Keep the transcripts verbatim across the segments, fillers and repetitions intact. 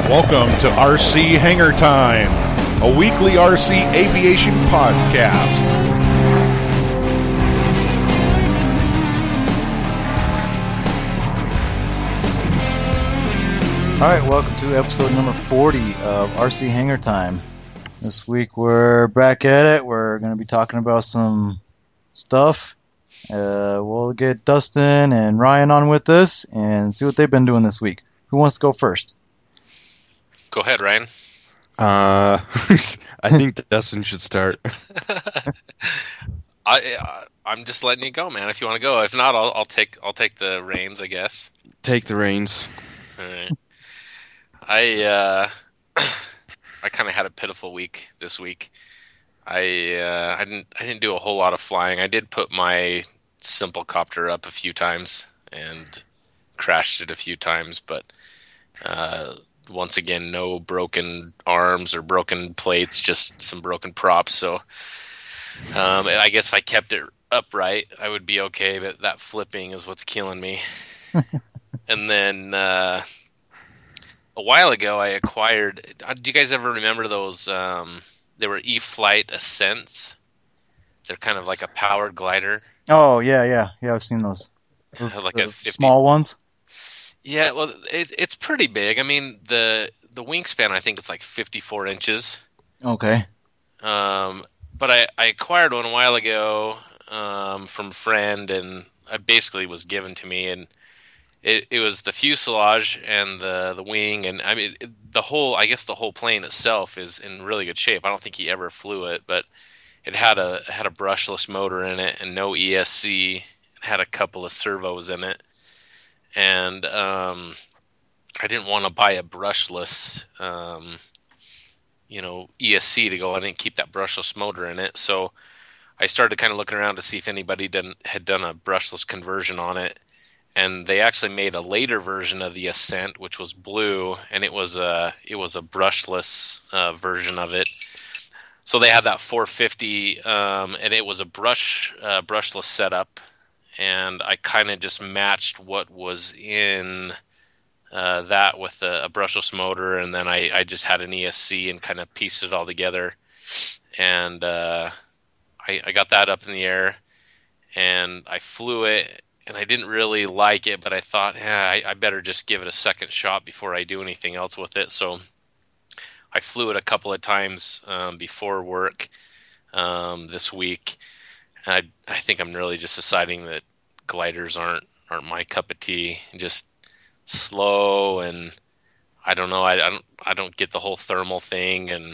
Welcome to R C Hangar Time, a weekly R C aviation podcast. All right, welcome to episode number forty of R C Hangar Time. This week we're back at it. We're going to be talking about some stuff. Uh, we'll get Dustin and Ryan on with us and see what they've been doing this week. Who wants to go first? Go ahead, Ryan. Uh, I think Dustin should start. I, uh, I'm just letting you go, man. If you want to go, if not, I'll, I'll take I'll take the reins, I guess. Take the reins. All right. I uh, I kind of had a pitiful week this week. I uh, I didn't I didn't do a whole lot of flying. I did put my simple copter up a few times and crashed it a few times, but uh, once again, no broken arms or broken plates, just some broken props. So um, I guess if I kept it upright, I would be okay. But that flipping is what's killing me. And then uh, a while ago, I acquired. Do you guys ever remember those? Um, they were E-Flight Ascents. They're kind of like a powered glider. Oh yeah, yeah, yeah. I've seen those. Like the a fifty small ones. Yeah, well, it, it's pretty big. I mean, the the wingspan, I think it's like fifty-four inches. Okay. Um, but I, I acquired one a while ago um, from a friend, and it basically was given to me, and it, it was the fuselage and the, the wing, and I mean, it, the whole, I guess the whole plane itself is in really good shape. I don't think he ever flew it, but it had a it had a brushless motor in it and no E S C. It had a couple of servos in it. And um, I didn't want to buy a brushless, um, you know, E S C to go. I didn't keep that brushless motor in it, so I started kind of looking around to see if anybody done, had done a brushless conversion on it. And they actually made a later version of the Ascent, which was blue, and it was a it was a brushless uh, version of it. So they had that four fifty, um, and it was a brush uh, brushless setup. And I kind of just matched what was in uh, that with a, a brushless motor, and then I, I just had an E S C and kind of pieced it all together. And uh, I, I got that up in the air, and I flew it, and I didn't really like it, but I thought, yeah, I, I better just give it a second shot before I do anything else with it. So I flew it a couple of times um, before work um, this week. I I think I'm really just deciding that gliders aren't aren't my cup of tea. Just slow, and I don't know. I, I don't I don't get the whole thermal thing, and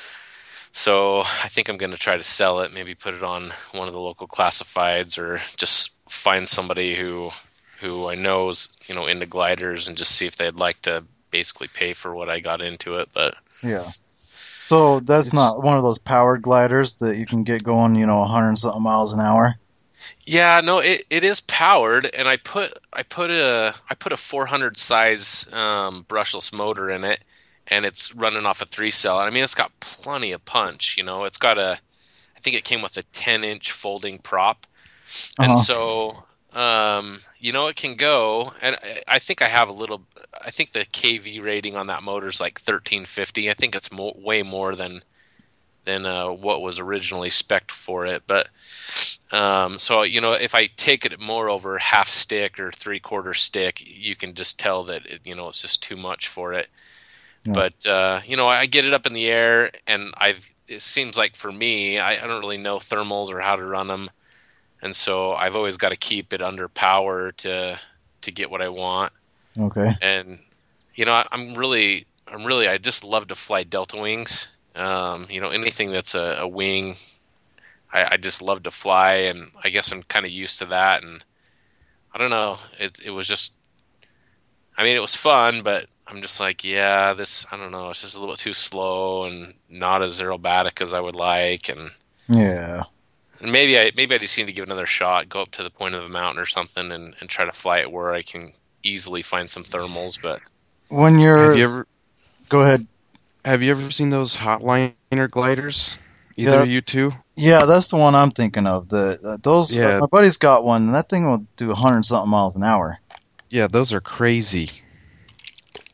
so I think I'm going to try to sell it. Maybe put it on one of the local classifieds, or just find somebody who who I know is, you know, into gliders, and just see if they'd like to basically pay for what I got into it. But yeah. So that's It's, not one of those powered gliders that you can get going, you know, a hundred and something miles an hour. Yeah, no, it, it is powered, and I put I put a I put a four hundred size um, brushless motor in it, and it's running off a three cell. I mean, it's got plenty of punch. You know, it's got a I think it came with a ten inch folding prop, and Uh-huh. so um, you know, it can go. And I, I think I have a little. I think the K V rating on that motor is like thirteen fifty. I think it's mo- way more than than uh, what was originally spec'd for it. But um, so, you know, if I take it more over half stick or three quarter stick, you can just tell that it, you know, it's just too much for it. Yeah. But uh, you know, I get it up in the air, and I've. It seems like for me, I, I don't really know thermals or how to run them, and so I've always got to keep it under power to to get what I want. Okay. And you know, I, I'm really, I'm really, I just love to fly Delta Wings. Um, you know, anything that's a, a wing, I, I just love to fly, and I guess I'm kind of used to that. And I don't know, it it was just, I mean, it was fun, but I'm just like, yeah, this, I don't know, it's just a little bit too slow and not as aerobatic as I would like, and Yeah. and maybe I maybe I just need to give it another shot, go up to the point of the mountain or something, and, and try to fly it where I can easily find some thermals. But When you're, Have you ever go ahead. have you ever seen those Hotliner gliders? Either Yeah. of you two? Yeah, that's the one I'm thinking of. The uh, those Yeah. uh, my buddy's got one, and that thing will do a hundred something miles an hour. Yeah, those are crazy.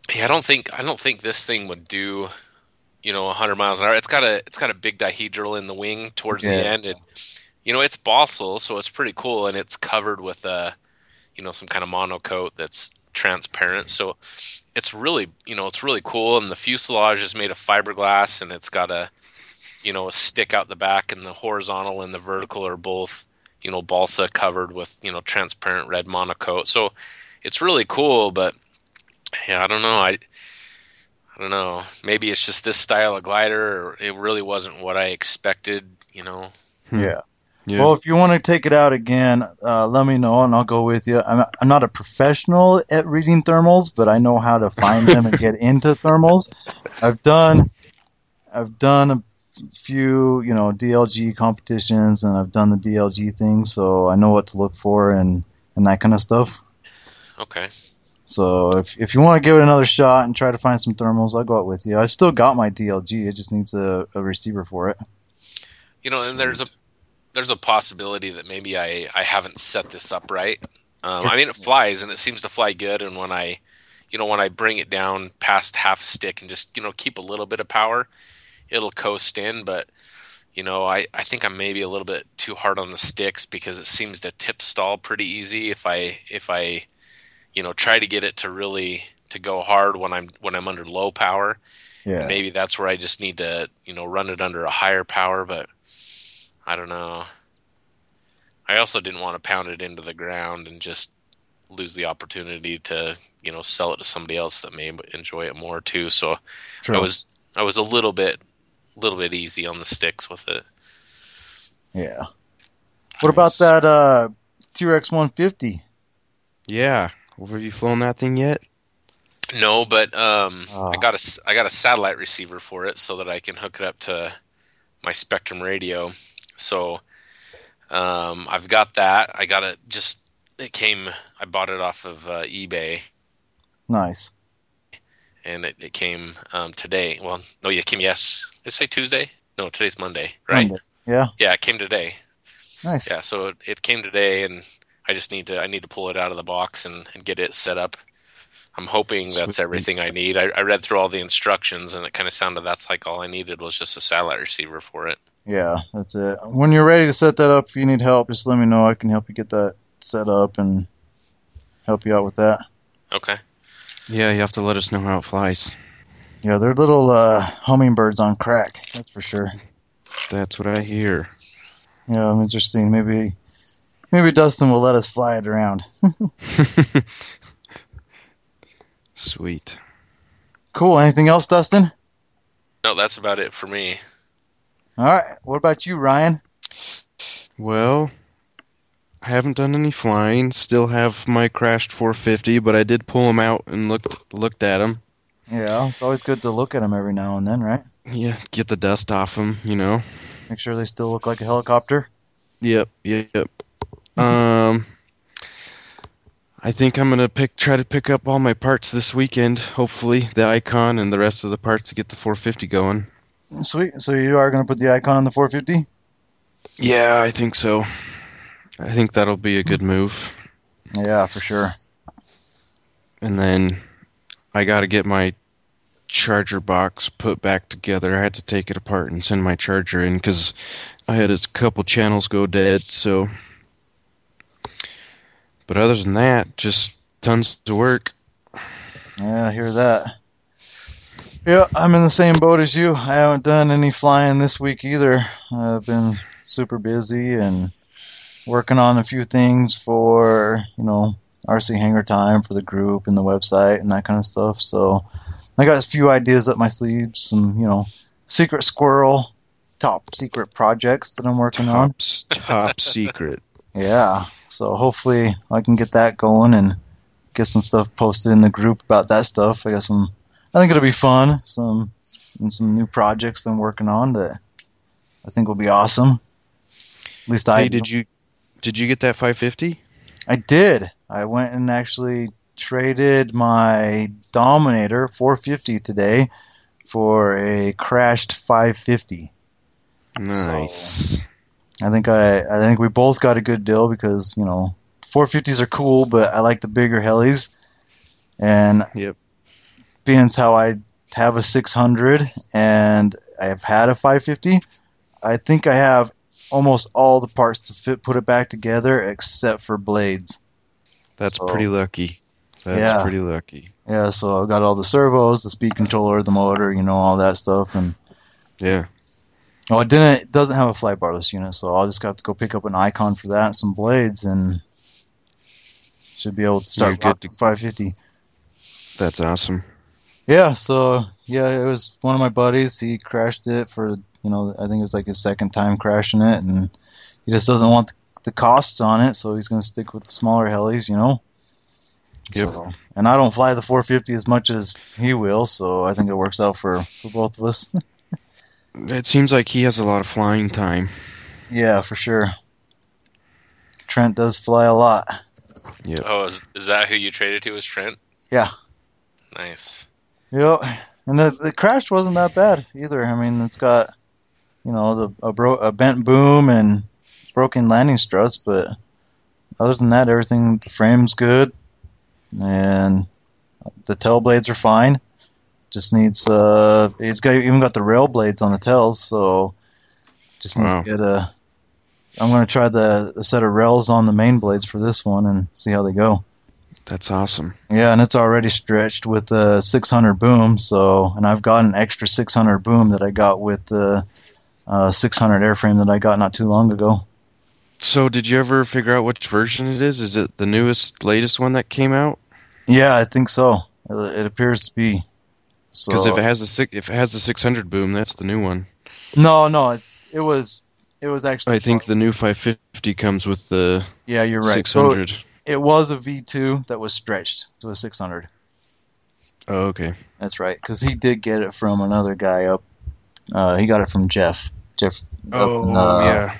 Yeah, I don't think I don't think this thing would do, you know, one hundred miles an hour. It's got a it's got a big dihedral in the wing towards Yeah. the end, and you know it's Bossel, so it's pretty cool, and it's covered with a, you know, some kind of monocoat that's transparent. So it's really, you know, it's really cool, and the fuselage is made of fiberglass, and it's got a, you know, a stick out the back, and the horizontal and the vertical are both, you know, balsa covered with, you know, transparent red monocoat. So it's really cool, but yeah, I don't know. I I don't know. Maybe it's just this style of glider, or it really wasn't what I expected, you know. Hmm. Yeah. Yeah. Well, if you want to take it out again, uh, let me know and I'll go with you. I'm, I'm not a professional at reading thermals, but I know how to find them and get into thermals. I've done, I've done a few, you know, D L G competitions, and I've done the D L G thing, so I know what to look for and, and that kind of stuff. Okay. So if if you want to give it another shot and try to find some thermals, I'll go out with you. I've still got my D L G. It just needs a, a receiver for it. You know, and there's a there's a possibility that maybe I, I haven't set this up right. Um, I mean, it flies and it seems to fly good. And when I, you know, when I bring it down past half stick and just, you know, keep a little bit of power, it'll coast in. But, you know, I, I think I'm maybe a little bit too hard on the sticks because it seems to tip stall pretty easy if I if I, you know, try to get it to really to go hard when I'm when I'm under low power. Yeah. And maybe that's where I just need to, you know, run it under a higher power, but I don't know. I also didn't want to pound it into the ground and just lose the opportunity to, you know, sell it to somebody else that may enjoy it more too. So True. I was I was a little bit little bit easy on the sticks with it. Yeah. What about that uh, T-Rex one fifty? Yeah. Have you flown that thing yet? No, but um, Oh. I got a I got a satellite receiver for it so that I can hook it up to my Spectrum radio. So um, I've got that. I got it just it came. I bought it off of uh, eBay, Nice. and it, it came um, today. Well, no, it came yes. Did it say Tuesday? No, today's Monday, right? Monday. Yeah. Yeah, it came today. Nice. Yeah, so it, it came today, and I just need to I need to pull it out of the box and, and get it set up. I'm hoping that's Sweet. everything I need. I, I read through all the instructions, and it kind of sounded that's like all I needed was just a satellite receiver for it. Yeah, that's it. When you're ready to set that up, if you need help, just let me know. I can help you get that set up and help you out with that. Okay. Yeah, you have to let us know how it flies. Yeah, they're little uh, hummingbirds on crack. That's for sure. That's what I hear. Yeah, I'm interesting. Maybe, maybe Dustin will let us fly it around. Sweet. Cool. Anything else, Dustin? No, that's about it for me. All right. What about you, Ryan? Well, I haven't done any flying. Still have my crashed four fifty, but I did pull them out and looked looked at them. Yeah, it's always good to look at them every now and then, right? Yeah, get the dust off them, you know. Make sure they still look like a helicopter. Yep, yep. yep. um, I think I'm gonna pick try to pick up all my parts this weekend. Hopefully, the Icon and the rest of the parts to get the four fifty going. Sweet. So you are going to put the Icon on the four fifty? Yeah, I think so. I think that'll be a good move. Yeah, for sure. And then I got to get my charger box put back together. I had to take it apart and send my charger in because I had a couple channels go dead. So, but other than that, just tons of work. Yeah, I hear that. Yeah, I'm in the same boat as you. I haven't done any flying this week either. I've been super busy and working on a few things for, you know, R C Hangar Time for the group and the website and that kind of stuff. So I got a few ideas up my sleeve, some, you know, secret squirrel, top secret projects that I'm working on. Top, top secret. Yeah, so hopefully I can get that going and get some stuff posted in the group about that stuff. I got some, I think it'll be fun, some and some new projects that I'm working on that I think will be awesome. At least I Hey, did you did you get that five fifty? I did. I went and actually traded my Dominator four fifty today for a crashed five fifty. Nice. I think I I think we both got a good deal because, you know, four fifties are cool, but I like the bigger helis. And Yep. being how I have a six hundred and I have had a five fifty, I think I have almost all the parts to fit put it back together except for blades. That's So- pretty lucky. That's Yeah. pretty lucky. Yeah, so I got all the servos, the speed controller, the motor, you know, all that stuff, and Yeah. oh, it didn't. It doesn't have a fly barless unit, so I'll just have to go pick up an icon for that and some blades, and should be able to start You're good rocking five fifty. That's awesome. Yeah, so yeah, it was one of my buddies. He crashed it for, you know, I think it was like his second time crashing it, and he just doesn't want the, the costs on it, so he's going to stick with the smaller helis, you know. Yep. So, and I don't fly the four fifty as much as he will, so I think it works out for, for both of us. It seems like he has a lot of flying time. Yeah, for sure. Trent does fly a lot. Yep. Oh, is, is that who you traded to? Was Trent? Yeah. Nice. Yep. And the the crash wasn't that bad either. I mean, it's got, you know, the a, bro, a bent boom and broken landing struts, but other than that, everything, the frame's good, and the tail blades are fine. Just needs, uh, it's got even got the rail blades on the tails, so just need Wow. to get a. I'm gonna try the, the set of rails on the main blades for this one and see how they go. That's awesome. Yeah, and it's already stretched with the six hundred boom, so, and I've got an extra six hundred boom that I got with the uh, six hundred airframe that I got not too long ago. So, did you ever figure out which version it is? Is it the newest, latest one that came out? Yeah, I think so. It, it appears to be. So, Because if it has the six, if it has the six hundred boom, that's the new one. no, no, it's it was it was actually. I think the new five fifty comes with the yeah, you're right. six hundred. So it was a V two that was stretched to a six hundred. Oh, okay. That's right, because he did get it from another guy up. Uh, he got it from Jeff. Jeff. up in, uh, yeah.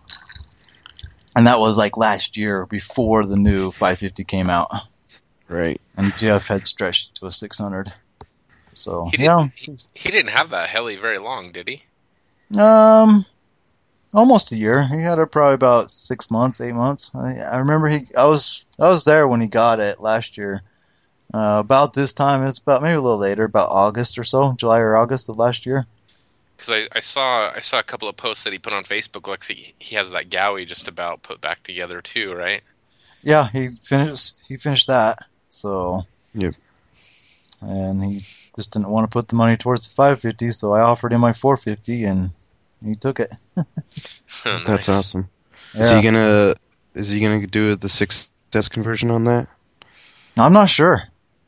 And that was like last year before the new five fifty came out. Right. And Jeff had stretched to a six hundred. So, He yeah. didn't, he, he didn't have that heli very long, did he? Um, almost a year. He had it probably about six months, eight months. I, I remember he. I was I was there when he got it last year. Uh, about this time, it's about maybe a little later, about August or so, July or August of last year. Because I, I saw I saw a couple of posts that he put on Facebook. Like he, he has that Gowie just about put back together too, right? Yeah, he finished. He finished that. So. Yep. And he just didn't want to put the money towards the five fifty, so I offered him my four fifty, and he took it. That's Nice. awesome. Yeah. Is he gonna is he gonna do the six S conversion on that? I'm not sure.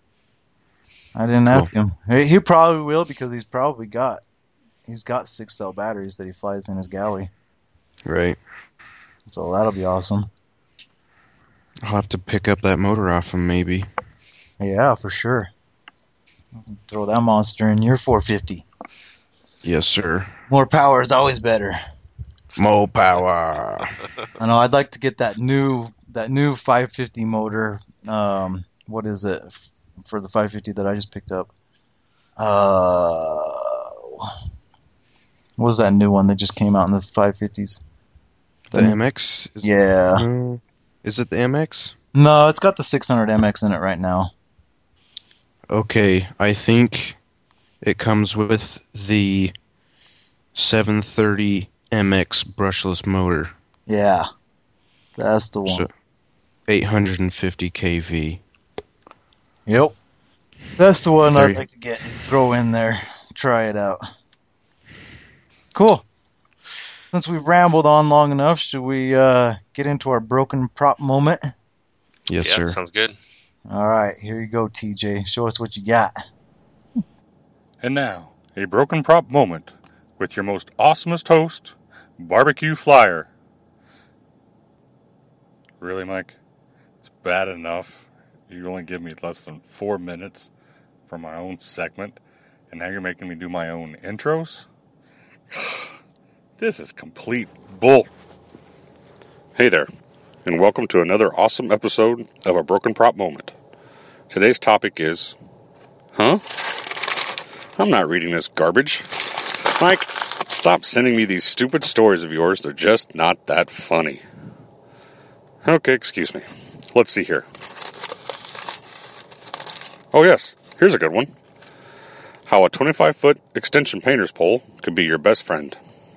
I didn't ask him. He, he probably will because he's probably got he's got six cell batteries that he flies in his Gowie, Right. so that'll be awesome. I'll have to pick up that motor off him maybe. Yeah, for sure. Throw that monster in your four fifty. Yes, sir. More power is always better. More power. I know. I'd like to get that new that new five fifty motor. Um, what is it f- for the five fifty that I just picked up? Uh, what was that new one that just came out in the five fifties? The M X? Is, Yeah. uh, is it the M X? No, it's got the six hundred M X in it right now. Okay, I think it comes with the seven thirty M X brushless motor. Yeah, that's the one. So eight hundred fifty K V. Yep. That's the one There I'd you- like to get and throw in there. Try it out. Cool. Since we've rambled on long enough, should we uh, get into our broken prop moment? Yes, yeah, sir. sounds good. All right, here you go, T J. Show us what you got. And now, a broken prop moment with your most awesomest host, Barbecue Flyer. Really, Mike? It's bad enough you only give me less than four minutes for my own segment, and now you're making me do my own intros? This is complete bull. Hey there, and welcome to another awesome episode of A Broken Prop Moment. Today's topic is, huh? I'm not reading this garbage. Mike, stop sending me these stupid stories of yours. They're just not that funny. Okay, excuse me. Let's see here. Oh yes, here's a good one. How a twenty-five foot extension painter's pole could be your best friend.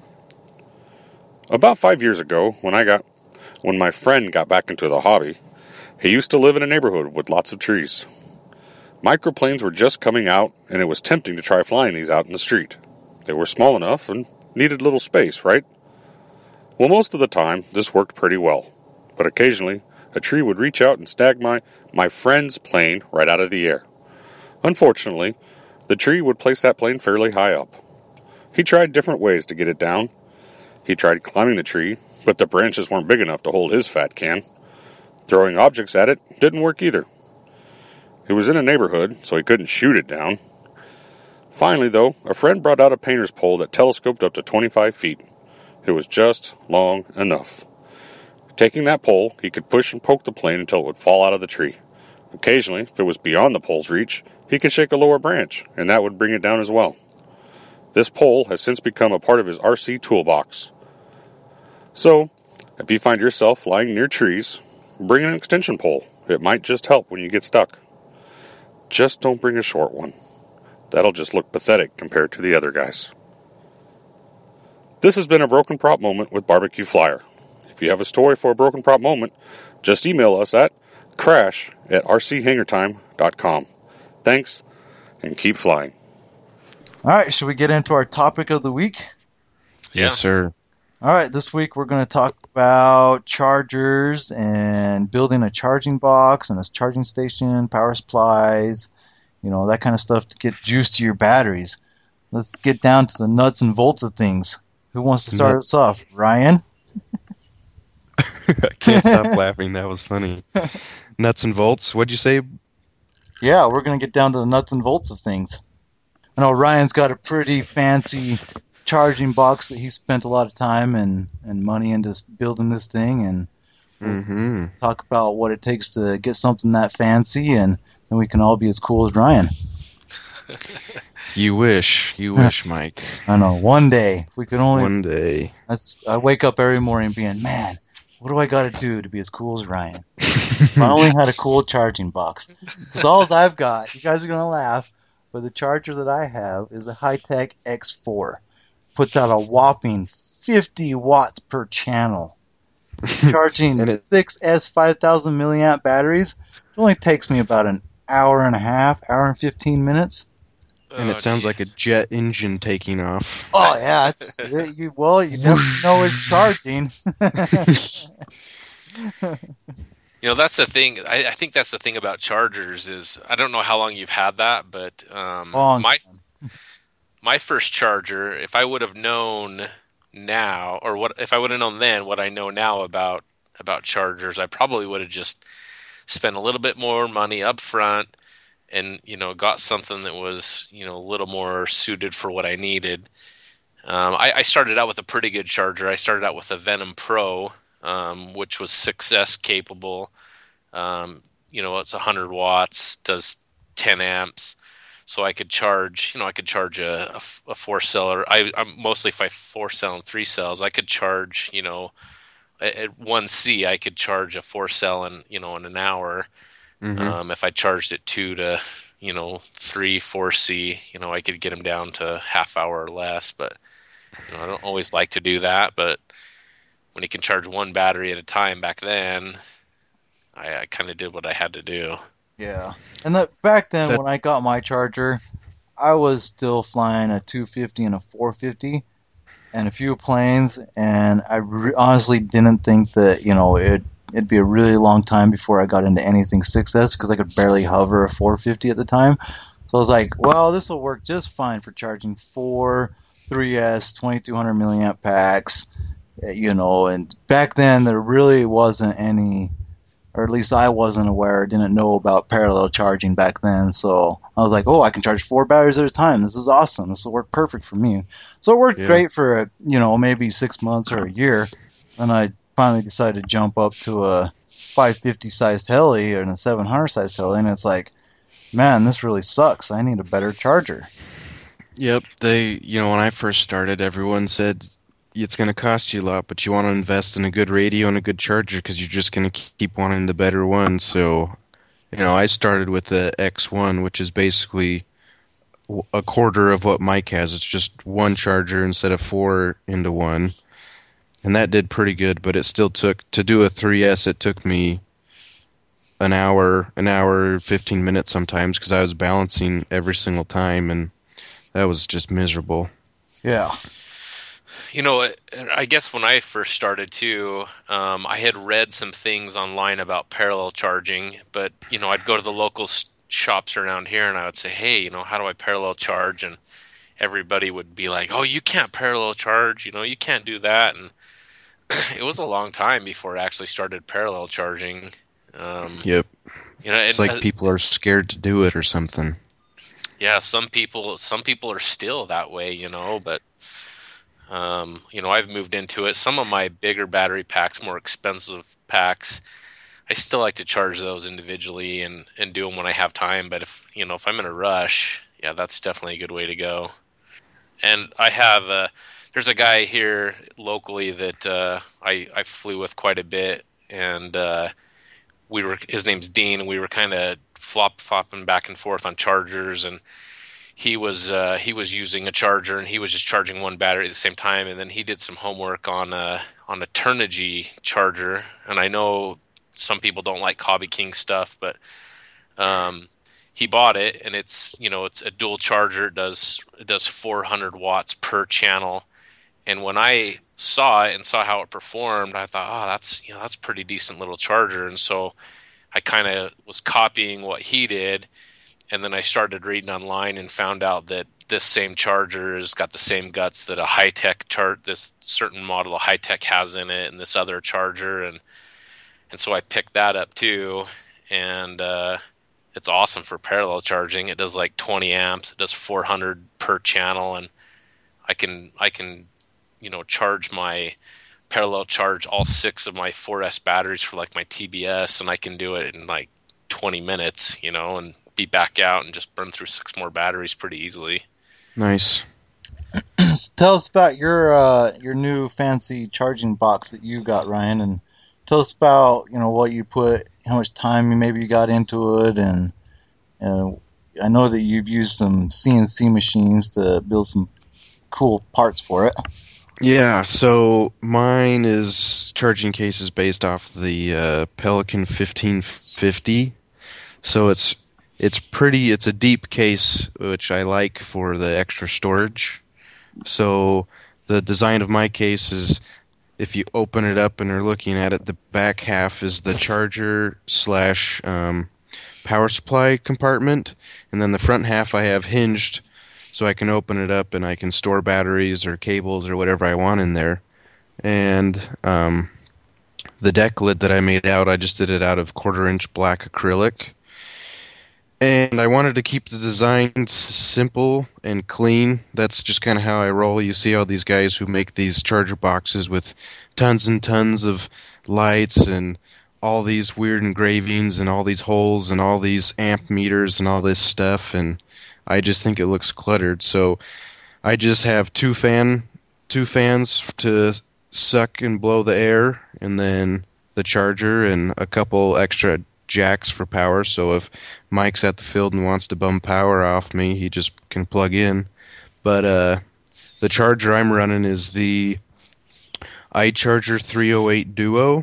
About five years ago, when I got, when my friend got back into the hobby, he used to live in a neighborhood with lots of trees. Microplanes were just coming out, and it was tempting to try flying these out in the street. They were small enough and needed little space, right? Well, most of the time, this worked pretty well. But occasionally, a tree would reach out and snag my, my friend's plane right out of the air. Unfortunately, the tree would place that plane fairly high up. He tried different ways to get it down. He tried climbing the tree, but the branches weren't big enough to hold his fat can. Throwing objects at it didn't work either. It was in a neighborhood, so he couldn't shoot it down. Finally, though, a friend brought out a painter's pole that telescoped up to twenty-five feet. It was just long enough. Taking that pole, he could push and poke the plane until it would fall out of the tree. Occasionally, if it was beyond the pole's reach, he could shake a lower branch, and that would bring it down as well. This pole has since become a part of his R C toolbox. So, if you find yourself flying near trees, bring an extension pole. It might just help when you get stuck. Just don't bring a short one. That'll just look pathetic compared to the other guys. This has been a Broken Prop Moment with Barbecue Flyer. If you have a story for a Broken Prop Moment, just email us at crash at r c hanger time dot com. Thanks, and keep flying. All right, should we get into our topic of the week? Yeah. Yes, sir. All right, this week we're going to talk about chargers and building a charging box and a charging station, power supplies, you know, that kind of stuff to get juice to your batteries. Let's get down to the nuts and bolts of things. Who wants to start Nut- us off? Ryan? I can't stop laughing. That was funny. Nuts and bolts. What'd you say? Yeah, we're going to get down to the nuts and bolts of things. I know Ryan's got a pretty fancy charging box that he spent a lot of time and, and money into building this thing, and Mm-hmm. talk about what it takes to get something that fancy, and then we can all be as cool as Ryan. You wish. You wish, Mike. I know, one day, if we could only... One day. That's, I wake up every morning being, man, what do I got to do to be as cool as Ryan? If I only had a cool charging box. Because all I've got, you guys are going to laugh, but the charger that I have is a Hitech X four. Puts out a whopping fifty watts per channel. Charging And it- six S five thousand milliamp batteries. It only takes me about an hour and a half, hour and fifteen minutes. And Oh, it sounds like a geez. jet engine taking off. Oh, yeah. It's, it, you, well, you never know it's charging. You know, that's the thing. I, I think that's the thing about chargers is I don't know how long you've had that, but um, Long my time. my first charger, if I would have known now, or what if I would have known then what I know now about about chargers, I probably would have just spent a little bit more money up front and, you know, got something that was, you know, a little more suited for what I needed. Um, I, I started out with a pretty good charger. I started out with a Venom Pro, um, which was six S capable. Um, you know, it's one hundred watts, does ten amps. So I could charge, you know, I could charge a, a, a four cell. I, I'm mostly if I four cell and three cells, I could charge, you know, at one C, I could charge a four cell in, you know, in an hour. Mhm. Um, if I charged it two to, you know, three, four C, you know, I could get them down to half hour or less. But you know, I don't always like to do that. But when you can charge one battery at a time back then, I, I kind of did what I had to do. Yeah. And that, back then, That- when I got my charger, I was still flying a two fifty and a four fifty and a few planes, and I re- honestly didn't think that, you know, it, it'd be a really long time before I got into anything six S because I could barely hover a four fifty at the time. So I was like, well, this will work just fine for charging four three S twenty-two hundred milliamp packs, uh, you know, and back then there really wasn't any, or at least I wasn't aware, didn't know about parallel charging back then. So I was like, oh, I can charge four batteries at a time. This is awesome. This will work perfect for me. So it worked Yeah. great for, a, you know, maybe six months or a year. Then I finally decided to jump up to a five fifty sized heli and a seven hundred sized heli, and it's like, man, this really sucks. I need a better charger. Yep, they, you know, when I first started, everyone said it's going to cost you a lot, but you want to invest in a good radio and a good charger because you're just going to keep wanting the better one. So, you know, I started with the X one, which is basically a quarter of what Mike has. It's just one charger instead of four into one. And that did pretty good, but it still took, to do a three S, it took me an hour, an hour, fifteen minutes sometimes, because I was balancing every single time, and that was just miserable. Yeah. You know, I guess when I first started too, um, I had read some things online about parallel charging, but, you know, I'd go to the local s- shops around here and I would say, hey, you know, how do I parallel charge? And everybody would be like, oh, you can't parallel charge, you know, you can't do that. And it was a long time before I actually started parallel charging. Um, Yep. You know, It's and, like uh, people are scared to do it or something. yeah, some people, some people are still that way, you know, but, um, you know, I've moved into it. Some of my bigger battery packs, more expensive packs, I still like to charge those individually and, and do them when I have time. But if, you know, if I'm in a rush, yeah, that's definitely a good way to go. And I have, uh, there's a guy here locally that, uh, I, I flew with quite a bit, and, uh, we were, his name's Dean, and we were kind of flop flopping back and forth on chargers, and he was uh, he was using a charger, and he was just charging one battery at the same time, and then he did some homework on a on a Turnigy charger, and I know some people don't like Hobby King stuff, but um, he bought it, and it's, you know, it's a dual charger. It does it does four hundred watts per channel, and when I saw it and saw how it performed, I thought, oh, that's, you know, that's a pretty decent little charger, and so I kind of was copying what he did. And then I started reading online and found out that this same charger has got the same guts that a high-tech chart, this certain model of high-tech has in it, and this other charger, and and so I picked that up too, and uh, it's awesome for parallel charging. It does like twenty amps, it does four hundred per channel, and I can I can you know charge my parallel charge all six of my four S batteries for like my T B S, and I can do it in like twenty minutes, you know, and be back out and just burn through six more batteries pretty easily. Nice. So tell us about your uh, your new fancy charging box that you got, Ryan, and tell us about, you know, what you put, how much time you maybe you got into it, and uh, I know that you've used some C N C machines to build some cool parts for it. Yeah, so mine is charging cases based off the uh, Pelican fifteen fifty. So it's it's pretty, it's a deep case, which I like for the extra storage. So the design of my case is, if you open it up and are looking at it, the back half is the charger slash um, power supply compartment, and then the front half I have hinged, so I can open it up and I can store batteries or cables or whatever I want in there. And um, the deck lid that I made out, I just did it out of quarter inch black acrylic. And I wanted to keep the design s- simple and clean. That's just kind of how I roll. You see all these guys who make these charger boxes with tons and tons of lights and all these weird engravings and all these holes and all these amp meters and all this stuff, and I just think it looks cluttered. So I just have two fan, two fans to suck and blow the air, and then the charger and a couple extra jacks for power. So if Mike's at the field and wants to bum power off me, he just can plug in. But uh, the charger I'm running is the iCharger three oh eight Duo,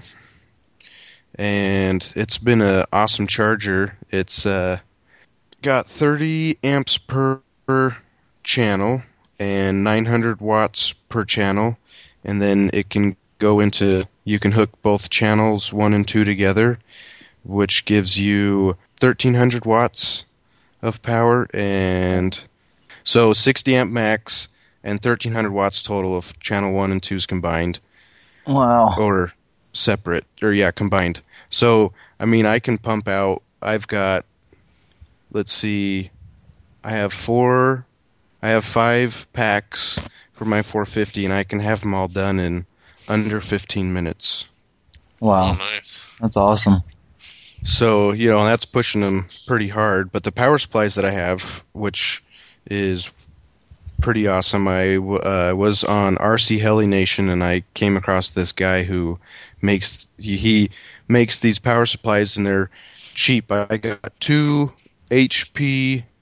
and it's been an awesome charger. It's uh, got thirty amps per, per channel and nine hundred watts per channel, and then it can go into, you can hook both channels one and two together, which gives you thirteen hundred watts of power, and so sixty amp max and thirteen hundred watts total of channel one and two's combined. Wow. Or separate, or yeah, combined. So, I mean, I can pump out, I've got, let's see, I have four, I have five packs for my four fifty, and I can have them all done in under fifteen minutes. Wow. Oh, nice. That's awesome. So, you know, that's pushing them pretty hard. But the power supplies that I have, which is pretty awesome, I uh, was on R C Heli Nation, and I came across this guy who makes, he, he makes these power supplies, and they're cheap. I got two H P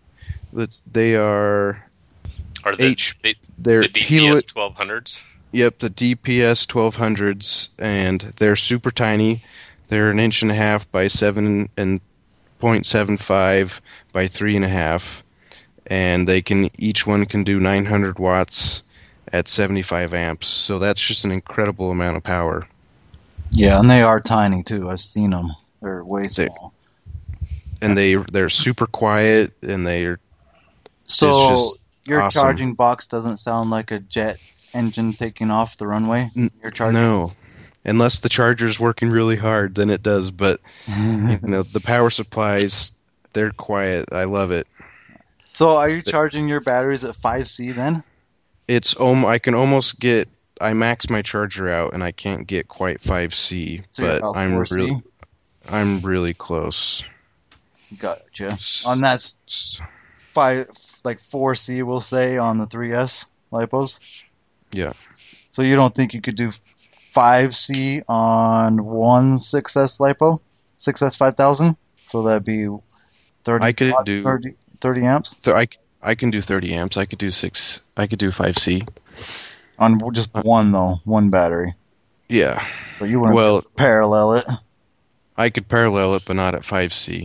That's, they are Are the, H. they, They're the D P S Hewlett- twelve hundreds? Yep, the D P S twelve hundreds, and they're super tiny. They're an inch and a half by seven and point seven five by three and a half, and they can each one can do nine hundred watts at seventy-five amps. So that's just an incredible amount of power. Yeah, and they are tiny too. I've seen them. They're way small. And they they're super quiet, and they're So it's just your awesome. charging box doesn't sound like a jet engine taking off the runway. You're charging. no, unless the charger's working really hard, then it does. But you know, the power supplies, they're quiet. I love it. So are you charging your batteries at five C then? It's um, I can almost get. I max my charger out, and I can't get quite five C, So you're but about I'm four C? really, I'm really close. Gotcha. On that s- five, like four C, we'll say on the three S lipos. Yeah. So you don't think you could do five C on one six S lipo, six S five thousand? So that'd be thirty. I could watt- do- thirty, thirty amps So I, I can do thirty amps. I could do six. I could do five C. on just one though, one battery. Yeah. But you wouldn't Well, parallel it. I could parallel it, but not at five C.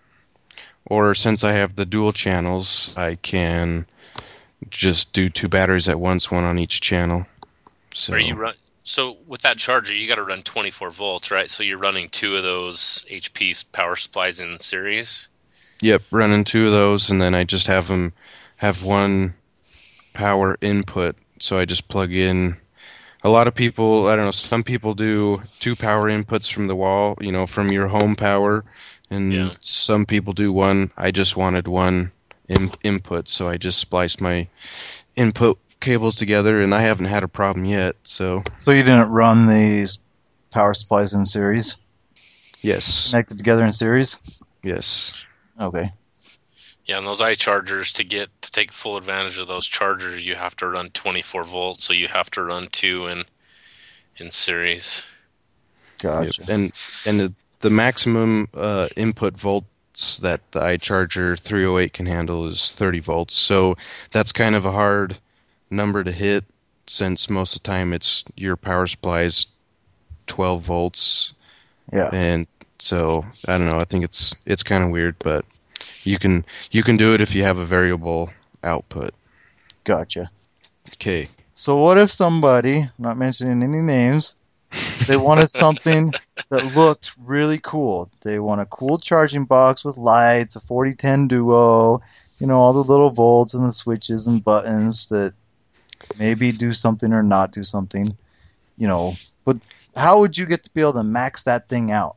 Or since I have the dual channels, I can just do two batteries at once, one on each channel. So Are you run? So with that charger, you got to run twenty-four volts, right? So you're running two of those H P power supplies in series. Yep, running two of those, and then I just have them have one power input. So I just plug in. A lot of people, I don't know, some people do two power inputs from the wall, you know, from your home power, and Yeah. some people do one. I just wanted one in, input, so I just spliced my input cables together, and I haven't had a problem yet. So So you didn't run these power supplies in series, yes, connected together in series? yes, Okay. Yeah, and those iChargers, to get to take full advantage of those chargers, you have to run twenty-four volts. So you have to run two in in series. Gotcha. Yep. and and the, the maximum uh, input volts that the iCharger three oh eight can handle is thirty volts. So that's kind of a hard number to hit, since most of the time it's your power supply is twelve volts, Yeah. and so I don't know. I think it's it's kind of weird, but you can you can do it if you have a variable output. Gotcha. Okay. So what if somebody, not mentioning any names, they wanted something that looked really cool? They want a cool charging box with lights, a forty ten duo, you know, all the little volts and the switches and buttons that maybe do something or not do something, you know. But how would you get to be able to max that thing out?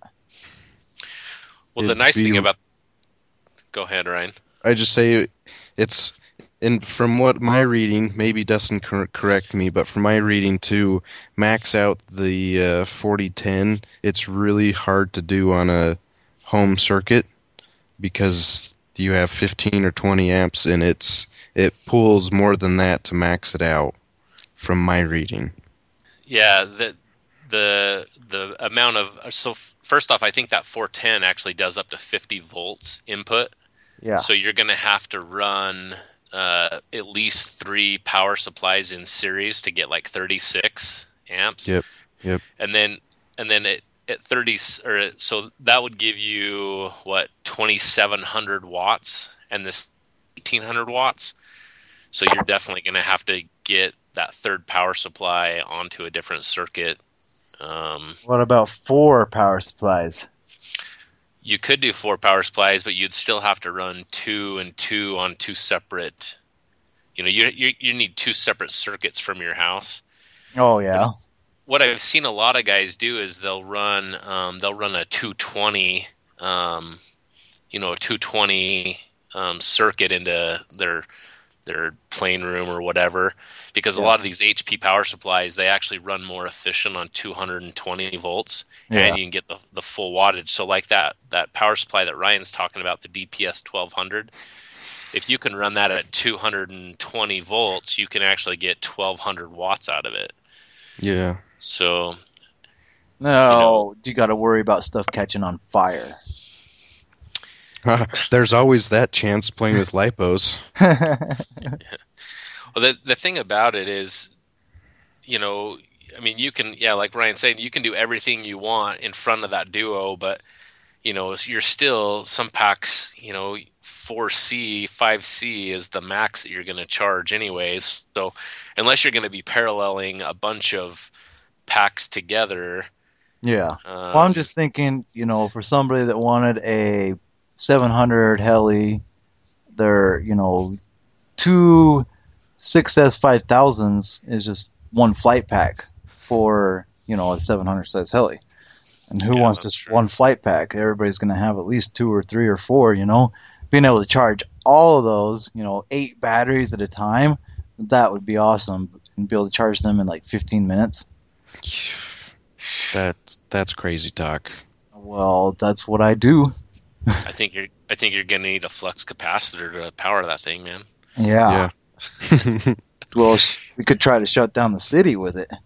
Well, the It'd nice be- thing about go ahead, Ryan. I just say it's, and from what my reading, maybe Dustin cor- correct me, but from my reading, to max out the uh, forty ten, it's really hard to do on a home circuit because you have fifteen or twenty amps, and it's it pulls more than that to max it out. From my reading, Yeah, the the the amount of so first off, I think that four ten actually does up to fifty volts input. Yeah. So you're going to have to run uh, at least three power supplies in series to get like thirty-six amps. Yep, yep. And then and then it at thirty or so that would give you what twenty-seven hundred watts and this eighteen hundred watts. So you're definitely going to have to get that third power supply onto a different circuit. Um, What about four power supplies? you could do four power supplies, but you'd still have to run two and two on two separate. You know, you you, you need two separate circuits from your house. Oh, yeah. What I've seen a lot of guys do is they'll run um, they'll run a two twenty, um, you know, a two twenty um, circuit into their their plane room or whatever, because Yeah. a lot of these H P power supplies, they actually run more efficient on two hundred twenty volts, Yeah. and you can get the, the full wattage. So like that that power supply that Ryan's talking about, the D P S twelve hundred, if you can run that at two hundred twenty volts, you can actually get twelve hundred watts out of it. yeah. So No, you got to worry about stuff catching on fire. There's always that chance playing with lipos. Well, the the thing about it is, you know, I mean, you can, yeah, like Ryan's saying, you can do everything you want in front of that duo, but you know, you're still some packs, you know, four C, five C is the max that you're going to charge anyways. So unless you're going to be paralleling a bunch of packs together. Yeah. Um, Well, I'm just thinking, you know, for somebody that wanted a seven hundred heli, their, you know, two six S five thousands is just one flight pack for, you know, a seven hundred size heli. And who Yeah, wants that's just true. one flight pack? Everybody's going to have at least two or three or four, you know. Being able to charge all of those, you know, eight batteries at a time, that would be awesome. And be able to charge them in like fifteen minutes. That that's crazy talk. Well, that's what I do. I think you're I think you're going to need a flux capacitor to power that thing, man. Yeah. Yeah. Well, we could try to shut down the city with it.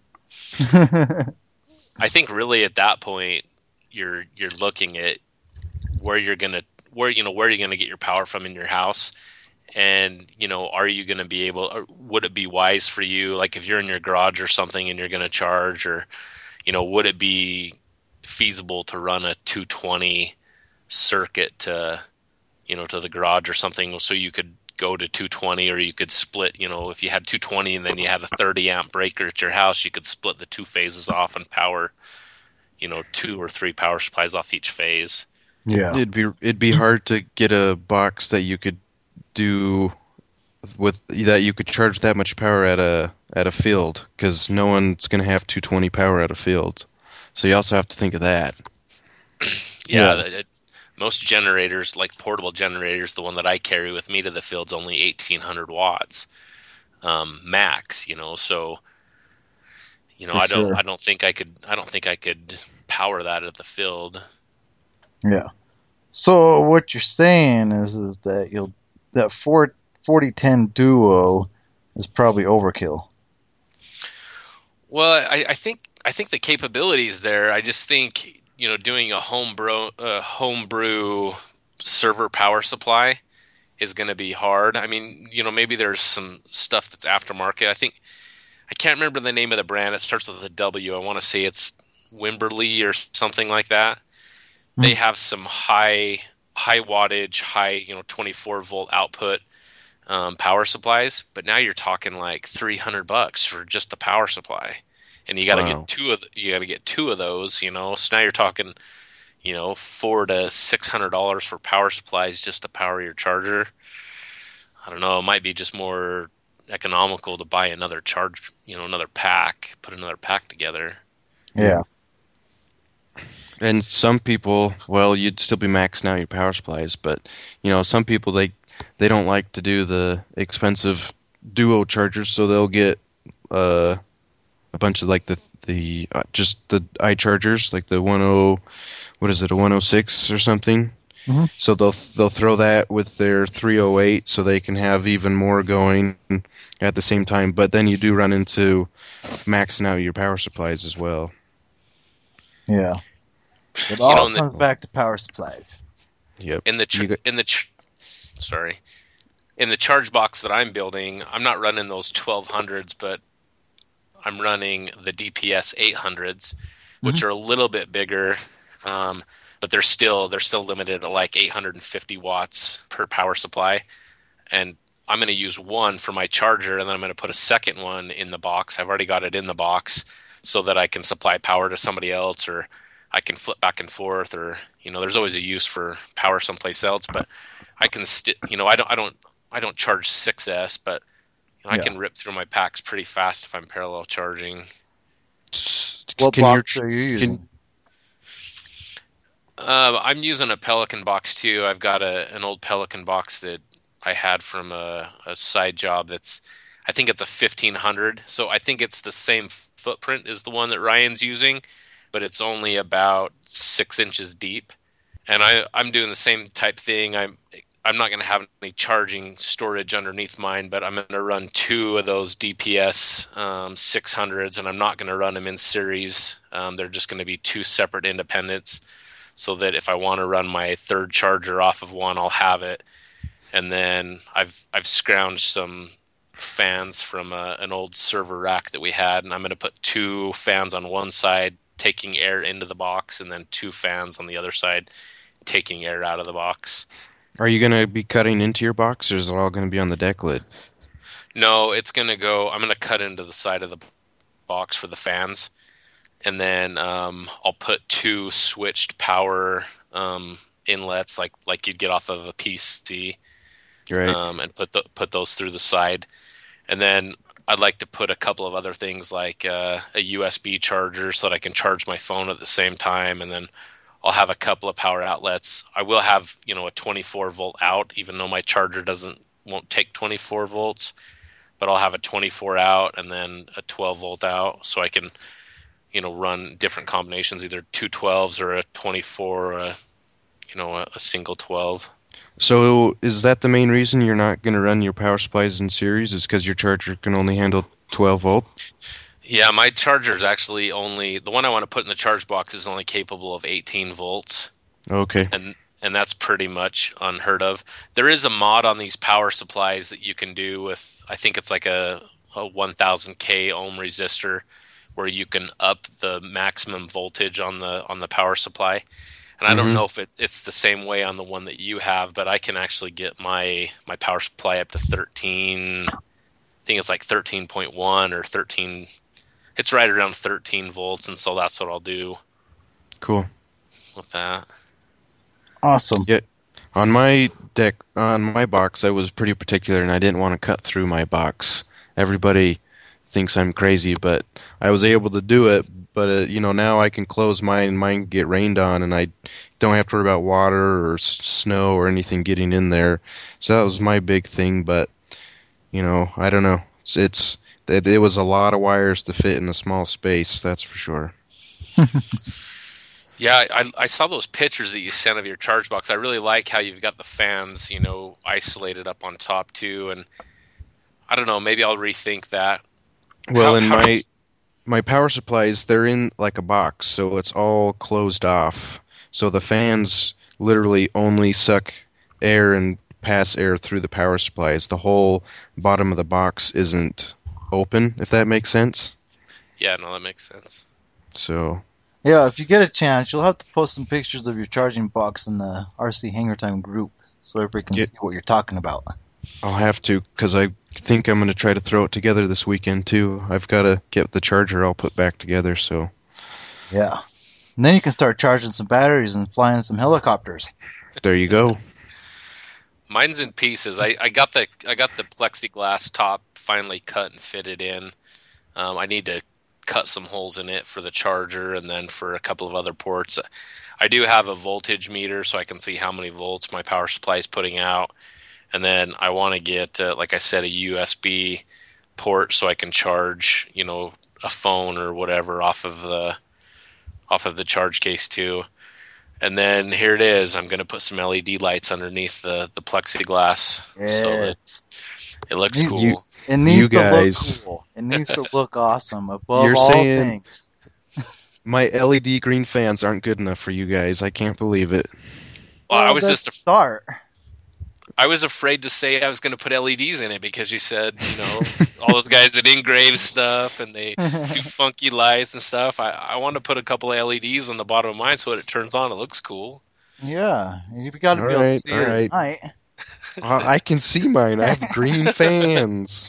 I think really at that point you're you're looking at where you're gonna where you know where you're gonna get your power from in your house, and you know are you gonna be able or would it be wise for you, like if you're in your garage or something and you're gonna charge, or you know would it be feasible to run a two twenty circuit to you know to the garage or something, so you could go to two twenty, or you could split, you know if you had two twenty and then you had a thirty amp breaker at your house, you could split the two phases off and power you know two or three power supplies off each phase. Yeah. It'd be it'd be hard to get a box that you could do with that you could charge that much power at a at a field, because no one's gonna have two twenty power at a field. So you also have to think of that. Yeah, Yeah. the- it- most generators, like portable generators, the one that I carry with me to the field's only eighteen hundred watts um, max. You know, so you know For I don't sure. I don't think I could I don't think I could power that at the field. Yeah. So what you're saying is is that you'll that four forty ten duo is probably overkill. Well, I, I think I think the capability is there. I just think you know doing a homebrew uh, homebrew server power supply is going to be hard. I mean, you know, maybe there's some stuff that's aftermarket. I think I can't remember the name of the brand. It starts with a W. I want to say it's Wimberley or something like that. Hmm. They have some high high wattage, high you know twenty-four volt output um, power supplies, but now you're talking like three hundred bucks for just the power supply, and you got to Wow. get two of th- you got to get two of those, you know. So now you're talking, you know, four to six hundred dollars for power supplies just to power your charger. I don't know. It might be just more economical to buy another charge, you know, another pack, put another pack together. Yeah. And some people, well, you'd still be maxing out your power supplies, but you know, some people they they don't like to do the expensive duo chargers, so they'll get uh, a bunch of like the the uh, just the iChargers, like the one oh, what is it, a one oh six or something. Mhm. So they'll they'll throw that with their three oh eight, so they can have even more going at the same time. But then you do run into maxing out your power supplies as well. Yeah. It You all know, and the- comes back to power supplies. Yep. in the ch- You got- in the ch- sorry in the charge box that I'm building, I'm not running those twelve hundreds, but I'm running the D P S eight hundreds, which are a little bit bigger, um, but they're still they're still limited at like eight hundred fifty watts per power supply, and I'm going to use one for my charger, and then I'm going to put a second one in the box. I've already got it in the box so that I can supply power to somebody else, or I can flip back and forth, or you know, there's always a use for power someplace else. But I can still, you know, I don't, I don't, I don't charge six S, but you know, I Yeah. can rip through my packs pretty fast if I'm parallel charging. What Can your box ch- are you can- using? Uh, I'm using a Pelican box too. I've got a an old Pelican box that I had from a, a side job. That's, I think it's a fifteen hundred. So I think it's the same footprint as the one that Ryan's using, but it's only about six inches deep. And I, I'm doing the same type thing. I'm I'm not going to have any charging storage underneath mine, but I'm going to run two of those D P S um, six hundreds, and I'm not going to run them in series. Um, they're just going to be two separate independents. so that if I want to run my third charger off of one, I'll have it. And then I've I've scrounged some fans from a, an old server rack that we had, and I'm going to put two fans on one side taking air into the box, and then two fans on the other side taking air out of the box. Are you going to be cutting into your box, or is it all going to be on the deck lid? No, it's going to go, I'm going to cut into the side of the box for the fans, and then um, I'll put two switched power um, inlets like like you'd get off of a P C, Right. um, and put the, put those through the side. And then I'd like to put a couple of other things like uh, a U S B charger so that I can charge my phone at the same time, and then I'll have a couple of power outlets. I will have, you know, a twenty-four volt out, even though my charger doesn't won't take twenty-four volts, but I'll have a twenty-four out and then a twelve volt out, so I can, you know, run different combinations, either two twelves or a twenty-four, or a, you know, a, a single twelve. So is that the main reason you're not going to run your power supplies in series, is because your charger can only handle twelve volt? Yeah, my charger is actually only, the one I want to put in the charge box is only capable of eighteen volts. Okay. And and that's pretty much unheard of. There is a mod on these power supplies that you can do with, I think it's like a, a one thousand K ohm resistor, where you can up the maximum voltage on the on the power supply. And I don't Mhm. know if it, it's the same way on the one that you have, but I can actually get my, my power supply up to thirteen, I think it's like thirteen point one or thirteen, it's right around thirteen volts, and so that's what I'll do Cool. with that. Awesome. Yeah. On my deck, on my box, I was pretty particular, and I didn't want to cut through my box. Everybody thinks I'm crazy, but I was able to do it. But uh, you know, now I can close mine, and mine get rained on, and I don't have to worry about water or s- snow or anything getting in there. So that was my big thing. But you know, I don't know. It's, it's it, it was a lot of wires to fit in a small space. That's for sure. Yeah, I, I saw those pictures that you sent of your charge box. I really like how you've got the fans, you know, isolated up on top too. And I don't know, maybe I'll rethink that. Well, How- in how my much- my power supplies, they're in like a box, so it's all closed off. So the fans literally only suck air and pass air through the power supplies. The whole bottom of the box isn't open, if that makes sense. Yeah, no, that makes sense. So Yeah, if you get a chance, you'll have to post some pictures of your charging box in the R C Hangar Time group so everybody can Yeah. see what you're talking about. I'll have to, because I think I'm going to try to throw it together this weekend too. I've got to get the charger all put back together, so Yeah. And then you can start charging some batteries and flying some helicopters. there you go. Mine's in pieces. I, I got the I got the plexiglass top finally cut and fitted in. Um, I need to cut some holes in it for the charger and then for a couple of other ports. I do have a voltage meter so I can see how many volts my power supply is putting out. And then I want to get, uh, like I said, a U S B port so I can charge, you know, a phone or whatever off of the off of the charge case too. And then here it is. I'm going to put some L E D lights underneath the, the plexiglass so that it looks You- cool. you- It needs You to guys- look cool. It needs to look awesome above You're all saying- things. My L E D green fans aren't good enough for you guys. I can't believe it. well, I Well, was that's just a start. I was afraid to say I was going to put L E Ds in it because you said, you know, all those guys that engrave stuff and they do funky lights and stuff. I, I want to put a couple of L E Ds on the bottom of mine so when it turns on, it looks cool. Yeah, you've got to be All able to right, see all it right. at night. I I can see mine. I have green fans.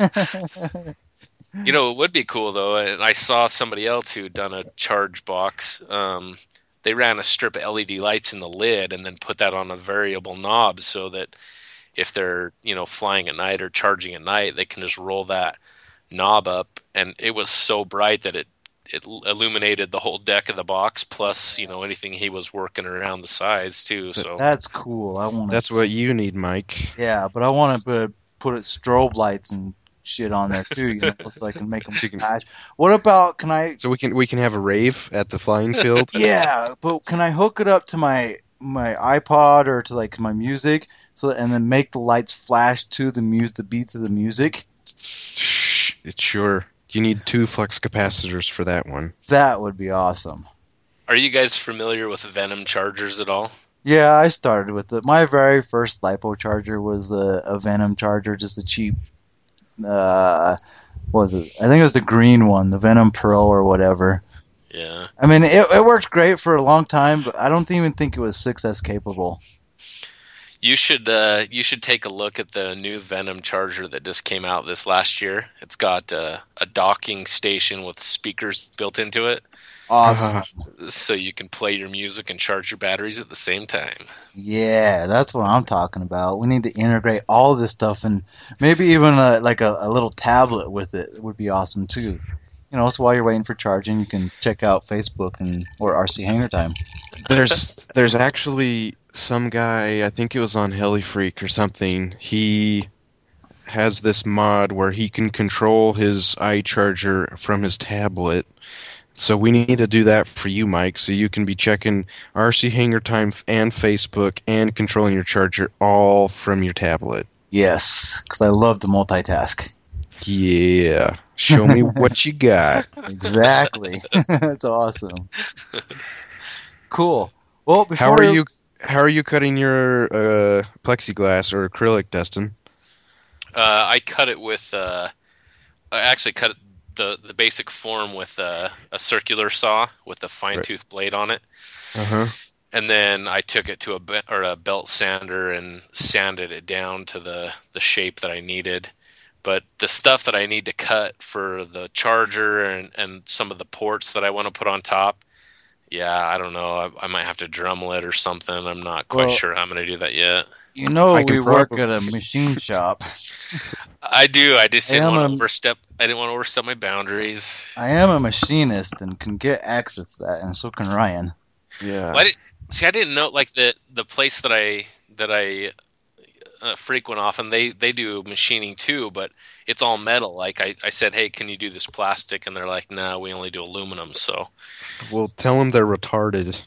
You know, it would be cool though, and I saw somebody else who done a charge box. Um, they ran a strip of L E D lights in the lid and then put that on a variable knob so that if they're, you know, flying at night or charging at night, they can just roll that knob up, and it was so bright that it it illuminated the whole deck of the box, plus, you know, anything he was working around the sides too. So That's cool. I want. That's what you need, Mike. Yeah, but I want to put put it strobe lights and shit on there too, you know, so I can make them So you can- flash. What about? Can I? So we can we can have a rave at the flying field. Yeah, but can I hook it up to my my iPod or to like my music, so and then make the lights flash to the music, the beats of the music? Shh, it's sure. You need two flux capacitors for that one. That would be awesome. Are you guys familiar with Venom chargers at all? Yeah, I started with it. My very first LiPo charger was a, a Venom charger, just a cheap. Uh, what was it? I think it was the green one, the Venom Pro or whatever. Yeah. I mean, it, it worked great for a long time, but I don't even think it was six S capable. You should uh, you should take a look at the new Venom charger that just came out this last year. It's got uh, a docking station with speakers built into it, Awesome. so you can play your music and charge your batteries at the same time. Yeah, that's what I'm talking about. We need to integrate all this stuff, and maybe even a, like a, a little tablet with it would be awesome too. You know, so while you're waiting for charging, you can check out Facebook and or R C Hangar Time. There's there's actually some guy, I think it was on HeliFreak or something. He has this mod where he can control his iCharger from his tablet. So we need to do that for you, Mike, so you can be checking R C Hangar Time and Facebook and controlling your charger all from your tablet. Yes, because I love to multitask. Yeah. Show me what you got. Exactly. That's awesome. Cool. Well, before How are we- you how are you cutting your uh, plexiglass or acrylic, Dustin? Uh, I cut it with uh, I actually cut it the the basic form with uh, a circular saw with a fine Right. tooth blade on it. Uh-huh. And then I took it to a be- or a belt sander and sanded it down to the, the shape that I needed. But the stuff that I need to cut for the charger and, and some of the ports that I want to put on top, yeah, I don't know. I, I might have to Dremel it or something. I'm not quite Well- sure how I'm going to do that yet. You know, I can we work probably- at a machine shop. I do. I just I didn't am want a- to overstep. I didn't want to overstep my boundaries. I am a machinist and can get access to that, and so can Ryan. Yeah. Well, I didn't, see, I didn't know like the the place that I that I uh, frequent often. They they do machining too, but it's all metal. Like I, I said, hey, can you do this plastic? And they're like, no, we only do aluminum. So, Well, tell them they're retarded.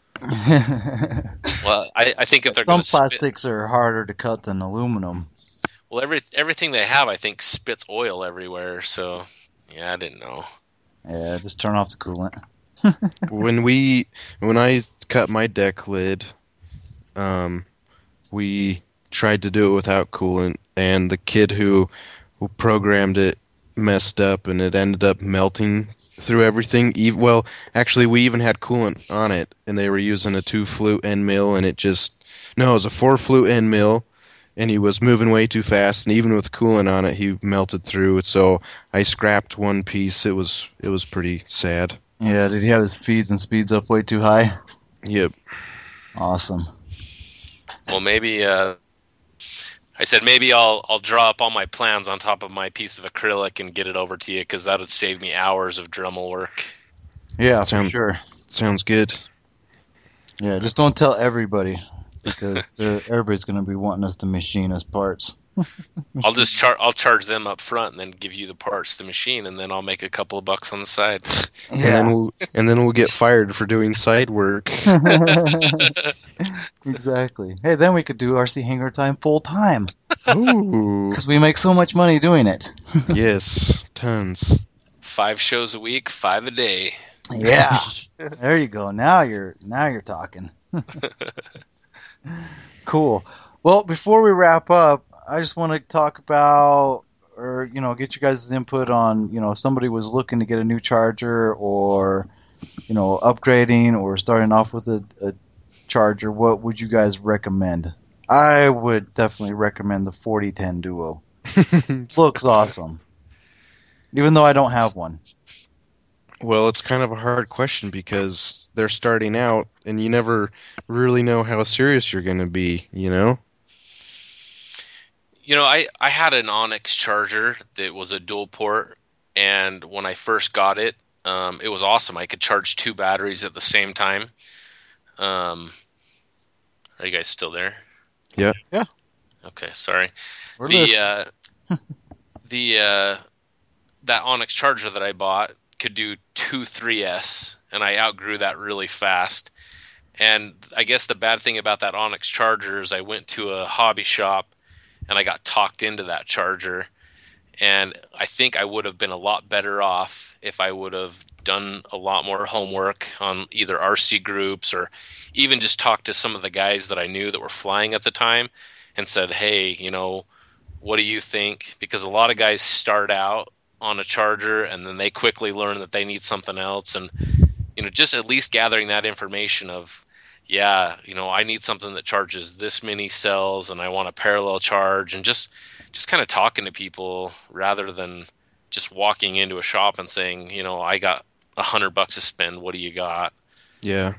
well, I, I think if they're Some going to spit, plastics are harder to cut than aluminum. well, every everything they have, I think, spits oil everywhere. So, yeah, I didn't know. Yeah, just turn off the coolant. when we when I cut my deck lid, um, we tried to do it without coolant, and the kid who who programmed it messed up, and it ended up melting through everything. Ev- Well, actually, we even had coolant on it, and they were using a two flute end mill, and it just no, it was a four flute end mill, and he was moving way too fast, and even with coolant on it, he melted through. So I scrapped one piece. It was it was pretty sad. Yeah, did he have his feeds and speeds up way too high? Yep. Awesome. Well, maybe uh, I said maybe I'll I'll draw up all my plans on top of my piece of acrylic and get it over to you because that would save me hours of Dremel work. Yeah, for Sound- sure. Sounds good. Yeah, just don't tell everybody because uh, everybody's going to be wanting us to machine us parts. I'll just char- I'll charge them up front and then give you the parts to machine, and then I'll make a couple of bucks on the side. And then we'll and then we'll get fired for doing side work. Exactly. Hey, then we could do R C Hangar Time full time Ooh. because we make so much money doing it. Yes, tons. Five shows a week, five a day. Yeah. There you go. Now you're now you're talking. Cool. Well, before we wrap up, I just want to talk about, or you know, get you guys' input on, you know, if somebody was looking to get a new charger, or you know, upgrading, or starting off with a, a charger. What would you guys recommend? I would definitely recommend the forty ten Duo. Looks awesome, even though I don't have one. Well, it's kind of a hard question because they're starting out, and you never really know how serious you're going to be, you know? You know, I, I had an Onyx charger that was a dual port, and when I first got it, um, it was awesome. I could charge two batteries at the same time. Um, are you guys still there? Yeah. Yeah. Okay, sorry. We're the listening. uh, the uh, that Onyx charger that I bought could do two three S, and I outgrew that really fast. And I guess the bad thing about that Onyx charger is I went to a hobby shop and I got talked into that charger, and I think I would have been a lot better off if I would have done a lot more homework on either R C groups or even just talked to some of the guys that I knew that were flying at the time and said, hey, you know, what do you think? Because a lot of guys start out on a charger and then they quickly learn that they need something else. And, you know, just at least gathering that information of, yeah, you know, I need something that charges this many cells and I want a parallel charge, and just, just kind of talking to people rather than just walking into a shop and saying, you know, I got a hundred bucks to spend. What do you got? Yeah.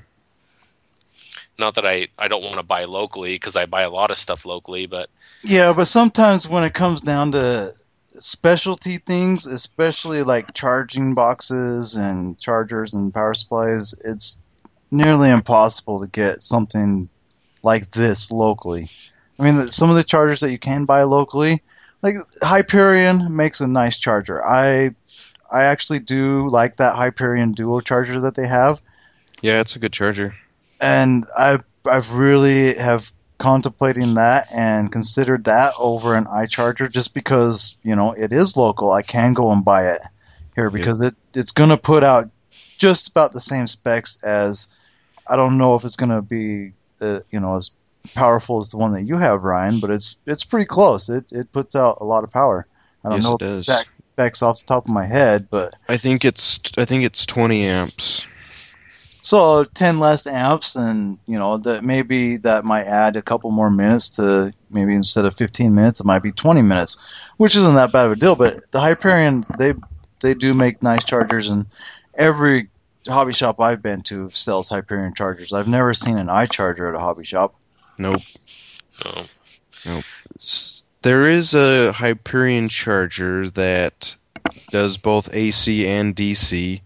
Not that I, I don't want to buy locally, because I buy a lot of stuff locally, but Yeah, but sometimes when it comes down to specialty things, especially like charging boxes and chargers and power supplies, it's nearly impossible to get something like this locally. I mean, some of the chargers that you can buy locally, like Hyperion makes a nice charger. I I actually do like that Hyperion Duo charger that they have, Yeah, it's a good charger. and I I've really have contemplating that and considered that over an iCharger, just because, you know, it is local. I can go and buy it here because it it's going to put out just about the same specs as, I don't know if it's going to be uh, you know, as powerful as the one that you have, Ryan, but it's it's pretty close. It it puts out a lot of power. I don't Yes, know it does. the exact specs off the top of my head, but I think it's I think it's twenty amps. so ten less amps, and you know that maybe that might add a couple more minutes to, maybe instead of fifteen minutes, it might be twenty minutes, which isn't that bad of a deal. But the Hyperion, they they do make nice chargers, and every hobby shop I've been to sells Hyperion chargers. I've never seen an iCharger at a hobby shop. Nope. no. Nope. S- There is a Hyperion charger that does both A C and D C,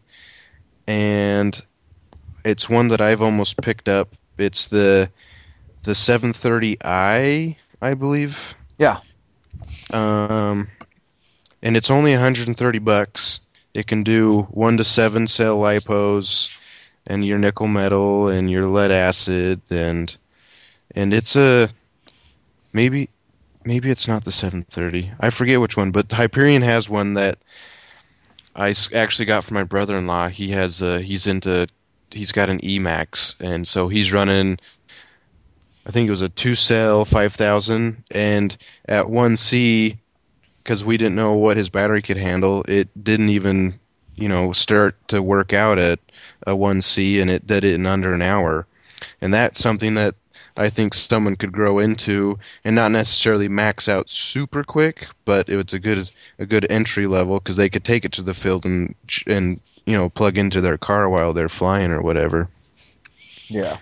and it's one that I've almost picked up. It's the the seven thirty i, I believe. Yeah. Um, and it's only one hundred thirty bucks. It can do one to seven cell lipos, and your nickel metal, and your lead acid, and and it's a maybe maybe it's not the seven thirty. I forget which one, but Hyperion has one that I s- actually got from my brother-in-law. He has a, he's into he's got an E MAX, and so he's running, I think it was a two cell five thousand, and at one C, because we didn't know what his battery could handle, it didn't even, you know, start to work out at a one C, and it did it in under an hour. And that's something that I think someone could grow into, and not necessarily max out super quick, but it's a good a good entry level, because they could take it to the field and and you know, plug into their car while they're flying or whatever. Yeah.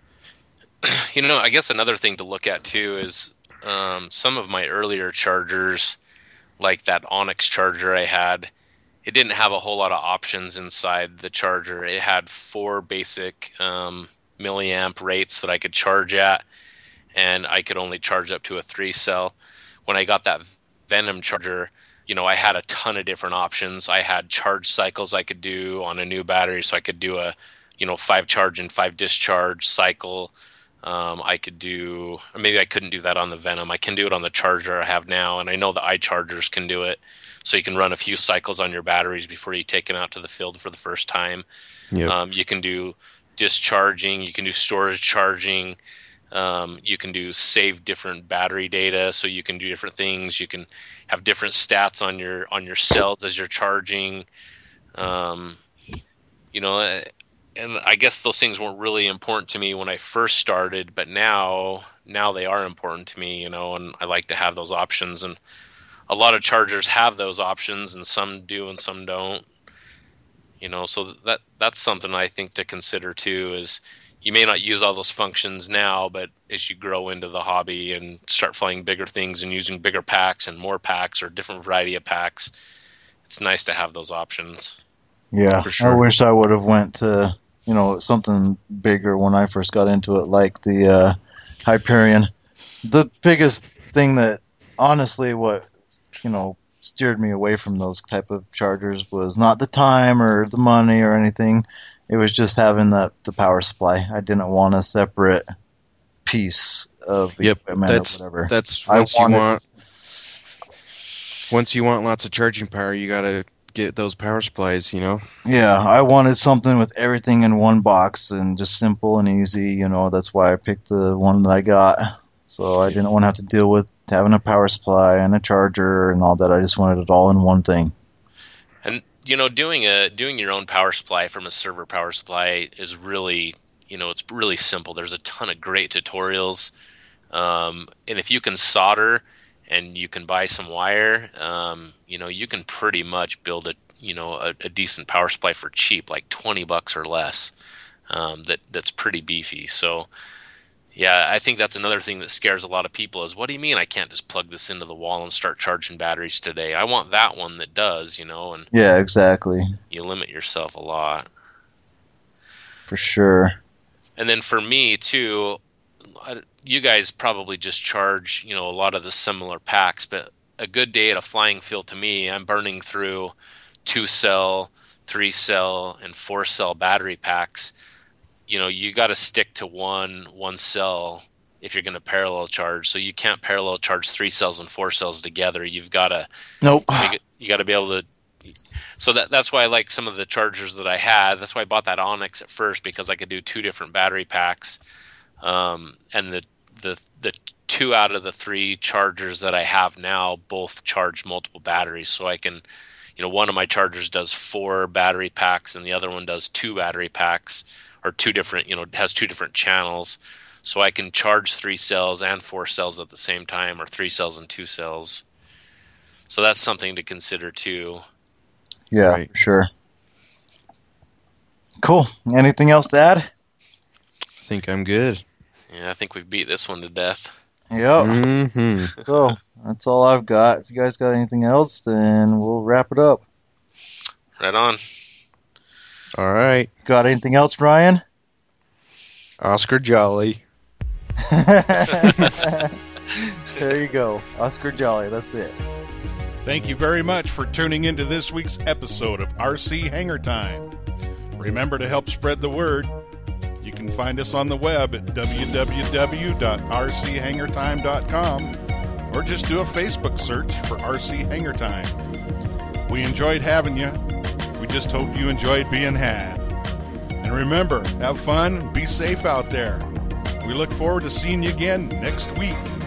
You know, I guess another thing to look at too is um, some of my earlier chargers, like that Onyx charger I had, it didn't have a whole lot of options inside the charger. It had four basic um, milliamp rates that I could charge at, and I could only charge up to a three cell. When I got that Venom charger, you know, I had a ton of different options. I had charge cycles I could do on a new battery, so I could do a, you know, five charge and five discharge cycle. Um, I could do, or maybe I couldn't do that on the Venom. I can do it on the charger I have now, and I know the iChargers can do it. So you can run a few cycles on your batteries before you take them out to the field for the first time. Yep. Um, you can do discharging, you can do storage charging, um, you can do save different battery data, so you can do different things. You can have different stats on your on your cells as you're charging. Um, you know, and I guess those things weren't really important to me when I first started, but now now they are important to me, you know, and I like to have those options. And a lot of chargers have those options, and some do and some don't. You know, so that that's something I think to consider too, is you may not use all those functions now, but as you grow into the hobby and start flying bigger things and using bigger packs and more packs or different variety of packs, it's nice to have those options. Yeah, For sure. I wish I would have went to, you know, something bigger when I first got into it, like the uh, Hyperion. The biggest thing that, honestly, what, you know, steered me away from those type of chargers was not the time or the money or anything. It was just having the the power supply. I didn't want a separate piece of Yep, equipment that's or whatever. that's I once you wanted- want once you want lots of charging power, you gotta get those power supplies, you know. Yeah, I wanted something with everything in one box and just simple and easy. You know, that's why I picked the one that I got. So I didn't want to have to deal with having a power supply and a charger and all that. I just wanted it all in one thing. And you know, doing a doing your own power supply from a server power supply is really, you know, it's really simple. There's a ton of great tutorials, um, and if you can solder and you can buy some wire, um, you know, you can pretty much build a you know a, a decent power supply for cheap, like twenty bucks or less. Um, that that's pretty beefy. So. Yeah, I think that's another thing that scares a lot of people is, what do you mean I can't just plug this into the wall and start charging batteries today? I want that one that does, you know, and yeah, exactly. You limit yourself a lot. For sure. And then for me, too, you guys probably just charge, you know, a lot of the similar packs, but a good day at a flying field to me, I'm burning through two cell, three cell, and four cell battery packs. You know, you got to stick to one one cell if you're going to parallel charge. So you can't parallel charge three cells and four cells together. You've got to nope. You, you got to be able to. So that that's why I like some of the chargers that I had. That's why I bought that Onyx at first, because I could do two different battery packs. Um, and the the the two out of the three chargers that I have now both charge multiple batteries. So I can, you know, one of my chargers does four battery packs and the other one does two battery packs. Or two different, you know, has two different channels, so I can charge three cells and four cells at the same time, or three cells and two cells. So that's something to consider too. Yeah, right. Sure. Cool. Anything else to add? I think I'm good. Yeah, I think we've beat this one to death. Yep. Mm-hmm. So that's all I've got. If you guys got anything else, then we'll wrap it up. Right on. All right. Got anything else, Ryan? Oscar Jolly. There you go. Oscar Jolly. That's it. Thank you very much for tuning into this week's episode of R C Hangar Time. Remember to help spread the word. You can find us on the web at w w w dot r c hangar time dot com or just do a Facebook search for R C Hangar Time. We enjoyed having you. We just hope you enjoyed being had. And remember, have fun, be safe out there. We look forward to seeing you again next week.